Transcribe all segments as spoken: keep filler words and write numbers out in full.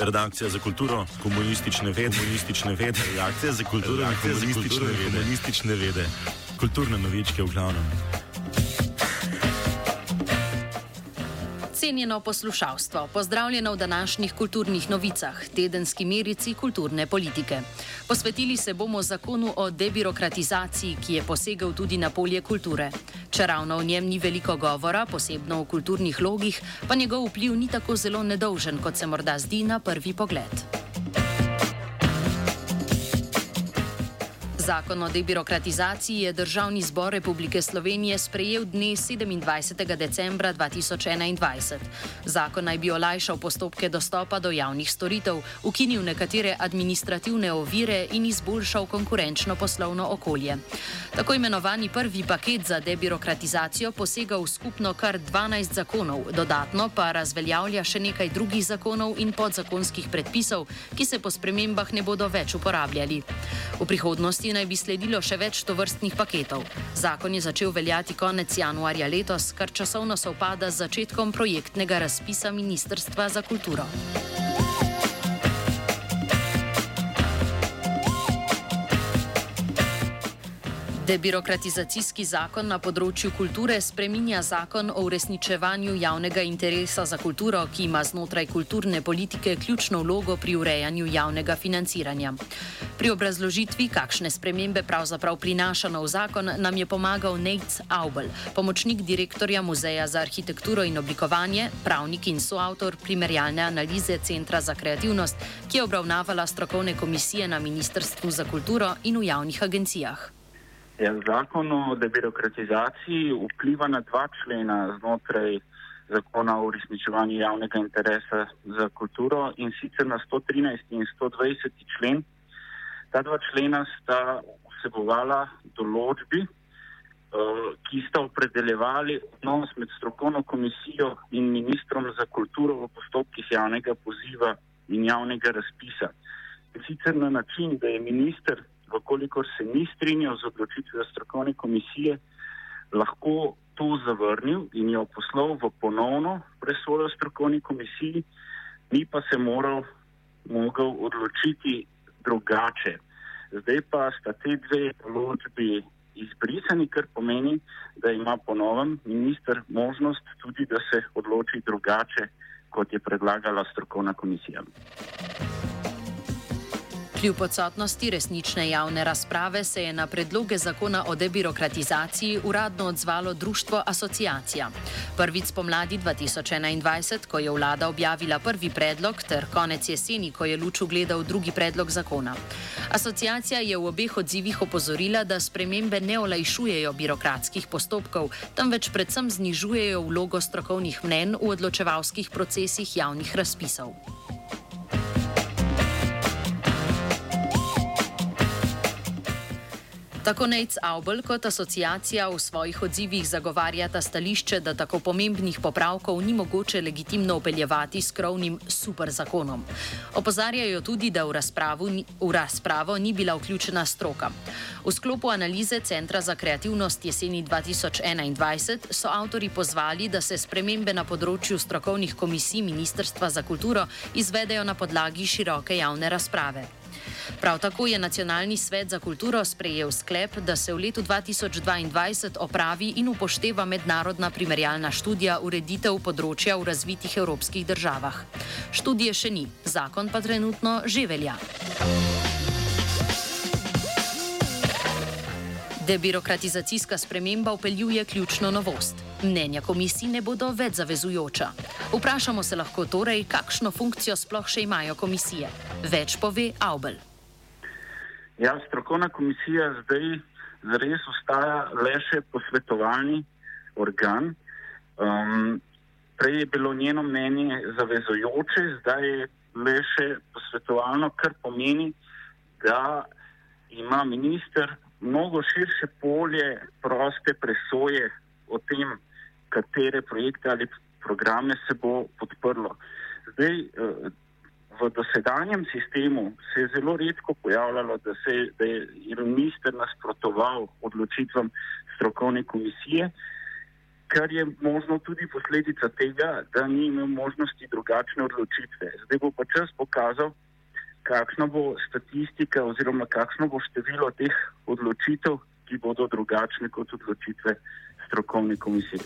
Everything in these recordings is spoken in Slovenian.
Redakcija za kulturo, komunistične vede, komunistične vede, redakcija za kulturo, komunistične vede, komunistične vede, kulturne novičke v glavnem. Cenjeno poslušalstvo, pozdravljeno v današnjih kulturnih novicah, tedenski merici kulturne politike. Posvetili se bomo zakonu o debirokratizaciji, ki je posegel tudi na polje kulture. Če ravno o njem ni veliko govora, posebno v kulturnih logih, pa njegov vpliv ni tako zelo nedolžen, kot se morda zdi na prvi pogled. Zakon o debirokratizaciji je Državni zbor Republike Slovenije sprejel dne sedemindvajsetega decembra dva tisoč enaindvajset. Zakon naj bi olajšal postopke dostopa do javnih storitev, ukinil nekatere administrativne ovire in izboljšal konkurenčno poslovno okolje. Tako imenovani prvi paket za debirokratizacijo posega v skupno kar dvanajst zakonov, dodatno pa razveljavlja še nekaj drugih zakonov in podzakonskih predpisov, ki se po spremembah ne bodo več uporabljali. V prihodnosti naj bi sledilo še več tovrstnih paketov. Zakon je začel veljati konec januarja letos, kar časovno sovpada z začetkom projektnega razpisa Ministrstva za kulturo. Debirokratizacijski zakon na področju kulture spreminja zakon o uresničevanju javnega interesa za kulturo, ki ima znotraj kulturne politike ključno vlogo pri urejanju javnega financiranja. Pri obrazložitvi, kakšne spremembe pravzaprav prinaša nov zakon, nam je pomagal Nejc Avbelj, pomočnik direktorja Muzeja za arhitekturo in oblikovanje, pravnik in soavtor primerjalne analize Centra za kreativnost, ki je obravnavala strokovne komisije na Ministrstvu za kulturo in v javnih agencijah. Ja, zakon o debirokratizaciji vpliva na dva člena znotraj zakona o uresničevanju javnega interesa za kulturo, in sicer na sto trinajsti in sto dvajseti člen. Ta dva člena sta vsebovala določbi, ki sta opredeljevali odnos med strokovno komisijo in ministrom za kulturo v postopkih javnega poziva in javnega razpisa. In sicer na način, da je minister, vkolikor se ni strinjal z odločitvijo strokovne komisije, lahko to zavrnil in jo poslal v ponovno presojo strokovni komisiji, ni pa se moral, mogel odločiti drugače. Zdaj pa sta te dve določbi izbrisani, kar pomeni, da ima po novem minister možnost tudi, da se odloči drugače, kot je predlagala strokovna komisija. Kljub odsotnosti resnične javne razprave se je na predloge zakona o debirokratizaciji uradno odzvalo društvo Asociacija. Prvič spomladi dva tisoč enaindvajset, ko je vlada objavila prvi predlog, ter konec jeseni, ko je luč ugledal drugi predlog zakona. Asociacija je v obeh odzivih opozorila, da spremembe ne olajšujejo birokratskih postopkov, temveč predvsem znižujejo vlogo strokovnih mnenj v odločevalskih procesih javnih razpisov. Tako Nejc Avbelj kot asociacija v svojih odzivih zagovarjata stališče, da tako pomembnih popravkov ni mogoče legitimno vpeljevati s krovnim super zakonom. Opozarjajo tudi, da v razpravo, v razpravo ni bila vključena stroka. V sklopu analize Centra za kreativnost jeseni dva tisoč enaindvajset so avtorji pozvali, da se spremembe na področju strokovnih komisij Ministrstva za kulturo izvedejo na podlagi široke javne razprave. Prav tako je Nacionalni svet za kulturo sprejel sklep, da se v letu dva tisoč dvaindvajset opravi in upošteva mednarodna primerjalna študija ureditev področja v razvitih evropskih državah. Študije še ni, zakon pa trenutno že velja. Debirokratizacijska sprememba vpeljuje ključno novost. Mnenja komisij ne bodo več zavezujoča. Vprašamo se lahko torej, kakšno funkcijo sploh še imajo komisije. Več pove Avbelj. Ja, strokovna komisija zdaj zares ostaja le še posvetovalni organ. Um, prej je bilo njeno mnenje zavezujoče, zdaj je le še posvetovalno, kar pomeni, da ima minister mnogo širše polje proste presoje o tem, katere projekte ali programe se bo podprlo. Zdaj, v dosedanjem sistemu se je zelo redko pojavljalo, da, se, da je minister nasprotoval odločitvam strokovne komisije, kar je možno tudi posledica tega, da ni imel možnosti drugačne odločitve. Zdaj bo pa čas pokazal, kakšna bo statistika oziroma kakšno bo število teh odločitev, ki bodo drugačne kot odločitve strokovne komisije.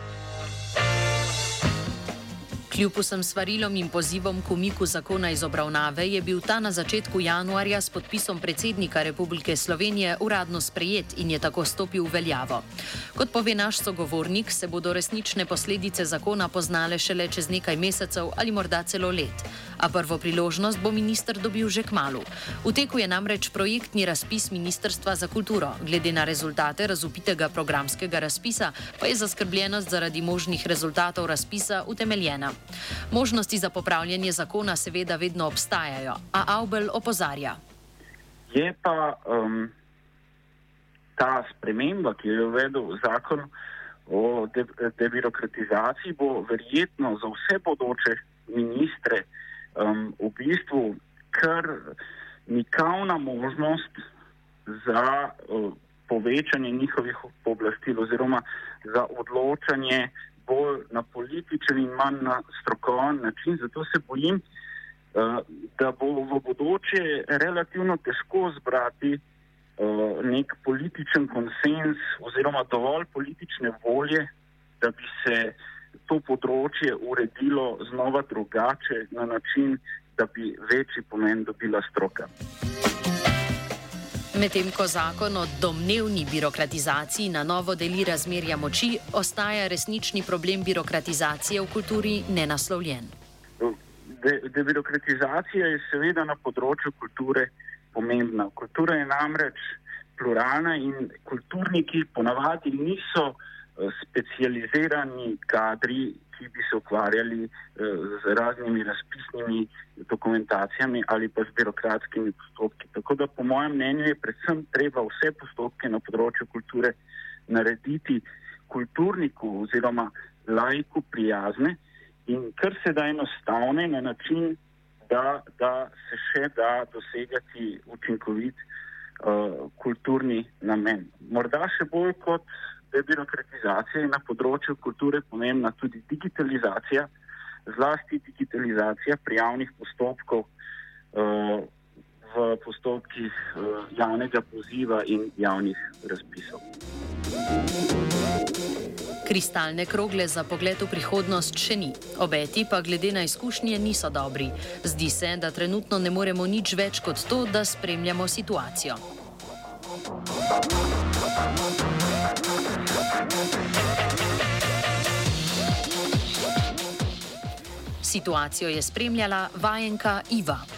Kljub vsem svarilom in pozivom k umiku zakona iz obravnave je bil ta na začetku januarja s podpisom predsednika Republike Slovenije uradno sprejet in je tako stopil v veljavo. Kot pove naš sogovornik, se bodo resnične posledice zakona poznale šele čez nekaj mesecev ali morda celo let. A prvo priložnost bo minister dobil že kmalu. V teku je namreč projektni razpis Ministrstva za kulturo. Glede na rezultate razvpitega programskega razpisa pa je zaskrbljenost zaradi možnih rezultatov razpisa utemeljena. Možnosti za popravljanje zakona seveda vedno obstajajo, a Avbelj opozarja. Je pa um, ta sprememba, ki je uvedel zakon o debirokratizaciji, bo verjetno za vse bodoče ministre um, v bistvu kar nikavna možnost za uh, povečanje njihovih pooblastil oziroma za odločanje bolj na političen in manj na strokoven način. Zato se bojim, da bo v bodoče relativno težko zbrati nek političen konsens oziroma dovolj politične volje, da bi se to področje uredilo znova drugače na način, da bi večji pomen dobila stroka. Medtem ko zakon o domnevni birokratizaciji na novo deli razmerja moči, ostaja resnični problem birokratizacije v kulturi nenaslovljen. De, debirokratizacija je seveda na področju kulture pomembna. Kultura je namreč pluralna in kulturniki ponavadi niso specializirani kadri, ki bi se ukvarjali z raznimi razpisnimi dokumentacijami ali pa z birokratskimi postopki. Tako da po mojem mnenju je predvsem treba vse postopke na področju kulture narediti kulturniku oziroma laiku prijazne in kar se da enostavne na način, da, da se še da dosegati učinkovit uh, kulturni namen. Morda še bolj kot debirokratizacija je na področju kulture pomembna tudi digitalizacija, zlasti digitalizacija prijavnih postopkov uh, v postopkih uh, javnega poziva in javnih razpisov. Kristalne krogle za pogled v prihodnost še ni. Obeti pa glede na izkušnje niso dobri. Zdi se, da trenutno ne moremo nič več kot to, da spremljamo situacijo. Situacijo je spremljala vajenka Iva.